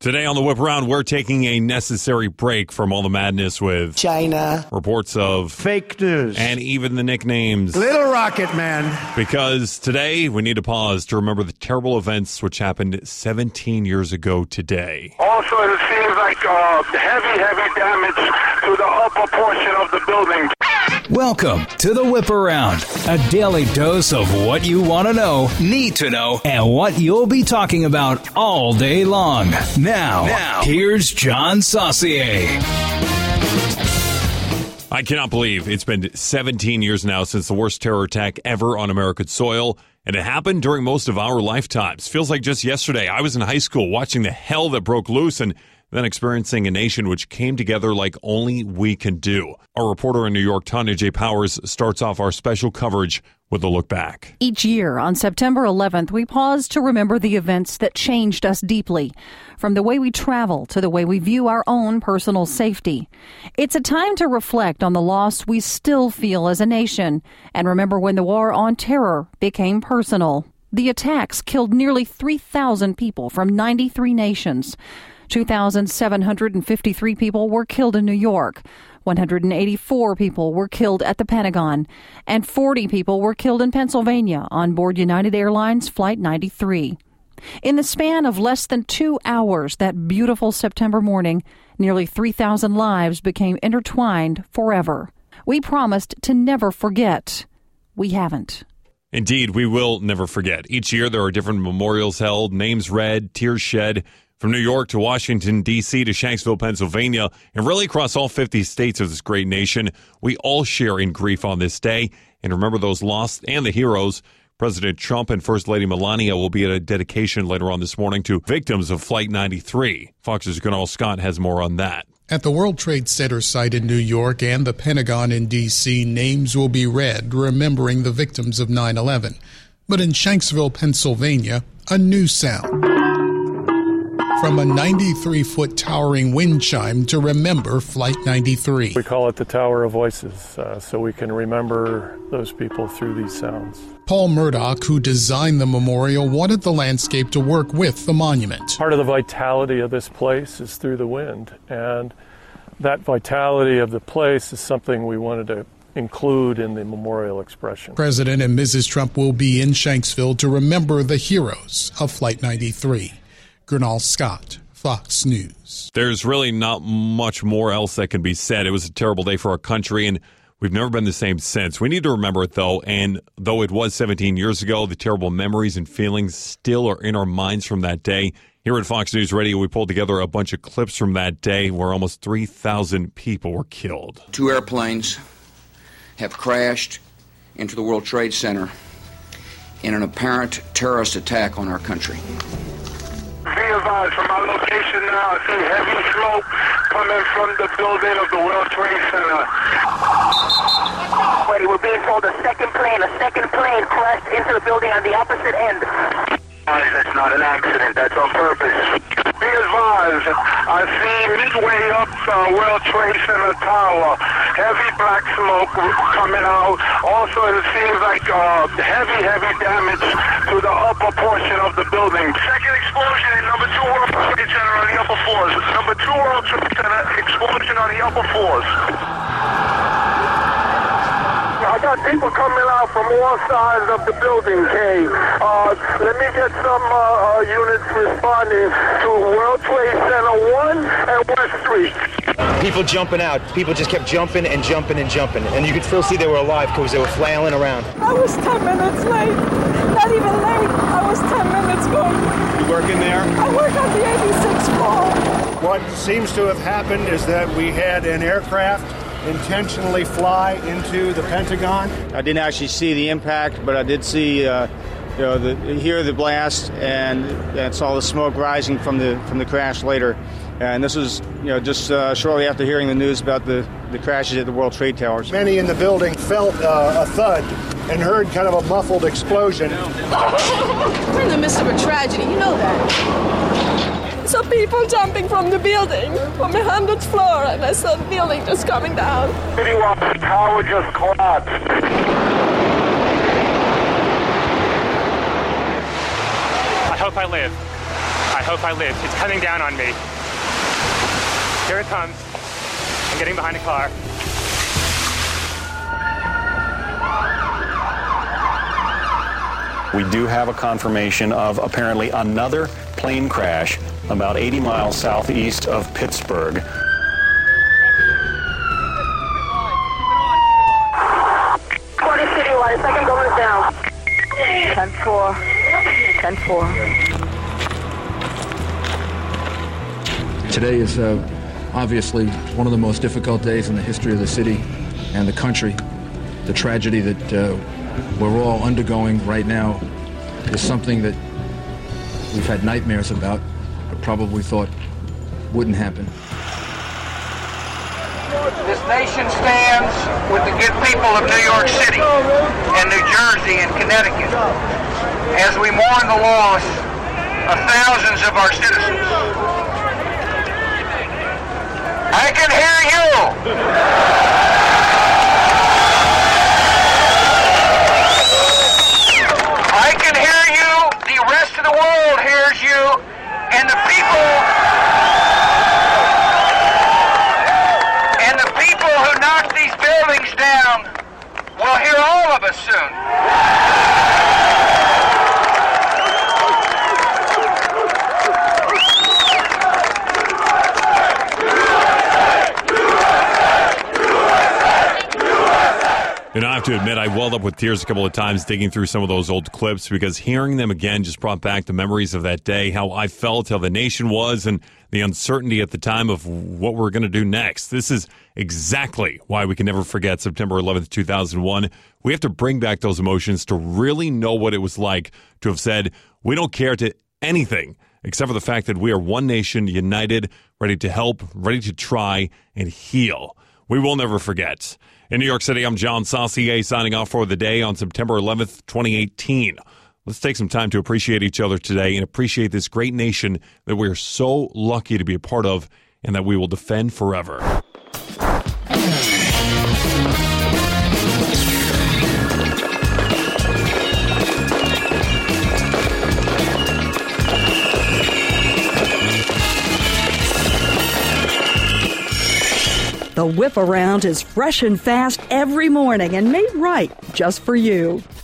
Today on the Whip Around, we're taking a necessary break from all the madness with China, reports of fake news, and even the nicknames Little Rocket Man. Because today we need to pause to remember the terrible events which happened 17 years ago today. Also, it seems like heavy damage to the upper portion of the building. Welcome to the Whip Around, a daily dose of what you want to know, need to know, and what you'll be talking about all day long. Now, here's John Saucier. I cannot believe it's been 17 years now since the worst terror attack ever on American soil, and it happened during most of our lifetimes. Feels like just yesterday I was in high school watching the hell that broke loose and then experiencing a nation which came together like only we can do. Our reporter in New York, Tanya J. Powers, starts off our special coverage with a look back. Each year on September 11th, we pause to remember the events that changed us deeply, from the way we travel to the way we view our own personal safety. It's a time to reflect on the loss we still feel as a nation and remember when the war on terror became personal. The attacks killed nearly 3,000 people from 93 nations. 2,753 people were killed in New York. 184 people were killed at the Pentagon, and 40 people were killed in Pennsylvania on board United Airlines Flight 93. In the span of less than 2 hours that beautiful September morning, nearly 3,000 lives became intertwined forever. We promised to never forget. We haven't. Indeed, we will never forget. Each year there are different memorials held, names read, tears shed. From New York to Washington, D.C. to Shanksville, Pennsylvania, and really across all 50 states of this great nation, we all share in grief on this day and remember those lost and the heroes. President Trump and First Lady Melania will be at a dedication later on this morning to victims of Flight 93. Fox's Gunnar Scott has more on that. At the World Trade Center site in New York and the Pentagon in D.C., names will be read remembering the victims of 9/11. But in Shanksville, Pennsylvania, a new sound. From a 93-foot towering wind chime to remember Flight 93. We call it the Tower of Voices, so we can remember those people through these sounds. Paul Murdoch, who designed the memorial, wanted the landscape to work with the monument. Part of the vitality of this place is through the wind, and that vitality of the place is something we wanted to include in the memorial expression. President and Mrs. Trump will be in Shanksville to remember the heroes of Flight 93. Gernal Scott, Fox News. There's really not much more else that can be said. It was a terrible day for our country, and we've never been the same since. We need to remember it, though, and though it was 17 years ago, the terrible memories and feelings still are in our minds from that day. Here at Fox News Radio, we pulled together a bunch of clips from that day where almost 3,000 people were killed. 2 airplanes have crashed into the World Trade Center in an apparent terrorist attack on our country. Be advised, from our location now, I see heavy smoke coming from the building of the World Trade Center. Wait, we're being told a second plane crashed into the building on the opposite end. That's not an accident, that's on purpose. Be advised, I see midway up World Trade Center Tower, heavy black smoke coming out. Also, it seems like heavy damage to the upper portion of the building. Second explosion in number 2 World Trade Center on the upper floors. Number 2 World Trade Center explosion on the upper floors. I got people coming out from all sides of the building, Kay. Let me get some units responding to World Trade Center 1 and West Street. People jumping out. People just kept jumping and jumping and jumping. And you could still see they were alive because they were flailing around. I was 10 minutes late. Not even late. I was 10 minutes gone. You working there? I work on the 86th floor. What seems to have happened is that we had an aircraft intentionally fly into the Pentagon. I didn't actually see the impact, but I did see, hear the blast and saw the smoke rising from the crash later. And this was, just shortly after hearing the news about the crashes at the World Trade Towers. Many in the building felt a thud and heard kind of a muffled explosion. We're in the midst of a tragedy, you know that. So people jumping from the building, from the 100th floor, and I saw the building just coming down. The tower just collapsed. I hope I live. I hope I live. It's coming down on me. Here it comes. I'm getting behind a car. We do have a confirmation of apparently another plane crash about 80 miles southeast of Pittsburgh. Citywide, second going down. 10-4. 10-4. Today is obviously one of the most difficult days in the history of the city and the country. The tragedy that we're all undergoing right now is something that we've had nightmares about, but probably thought wouldn't happen. This nation stands with the good people of New York City and New Jersey and Connecticut as we mourn the loss of thousands of our citizens. I can hear you! I can hear you, the rest of the world hears you, and the people who knocked these buildings down will hear all of us soon. And I have to admit, I welled up with tears a couple of times digging through some of those old clips because hearing them again just brought back the memories of that day, how I felt, how the nation was, and the uncertainty at the time of what we're going to do next. This is exactly why we can never forget September 11th, 2001. We have to bring back those emotions to really know what it was like to have said, we don't care to anything except for the fact that we are one nation, united, ready to help, ready to try and heal. We will never forget. In New York City, I'm John Saucier signing off for the day on September 11th, 2018. Let's take some time to appreciate each other today and appreciate this great nation that we're so lucky to be a part of and that we will defend forever. The Whip Around is fresh and fast every morning and made right just for you.